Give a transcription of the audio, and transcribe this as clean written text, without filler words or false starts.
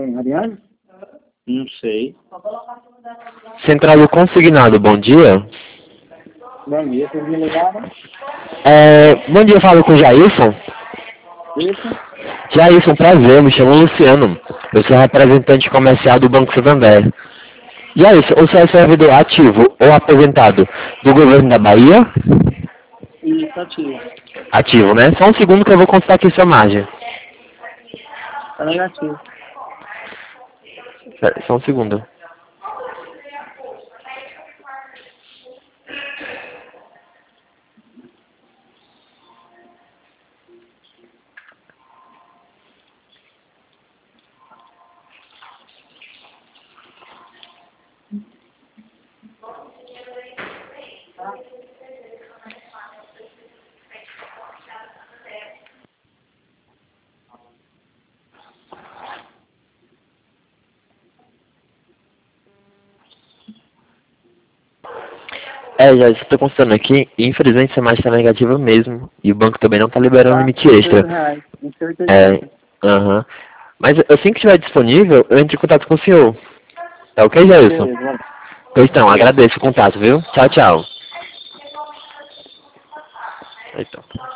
quem? Ariane? Não sei. Central do Consignado, bom dia. Bom dia, vocês me ligaram? Bom dia, eu falo com o Jailson. Isso? Jailson, prazer, me chamo Luciano. Eu sou representante comercial do Banco Santander. Jailson, você é servidor ativo ou aposentado do governo da Bahia? Isso, ativo. Ativo, né? Só um segundo que eu vou consultar aqui sua margem. Tá negativo. Pera, só um segundo. Já estou consultando aqui, e infelizmente essa margem está negativa mesmo. E o banco também não está liberando Tá? limite extra. R$8. Não sei o que Aham. Mas assim que estiver disponível, eu entro em contato com o senhor. Tá ok, Jailson? Beleza. Pois então, agradeço o contato, viu? Tchau, tchau. Então.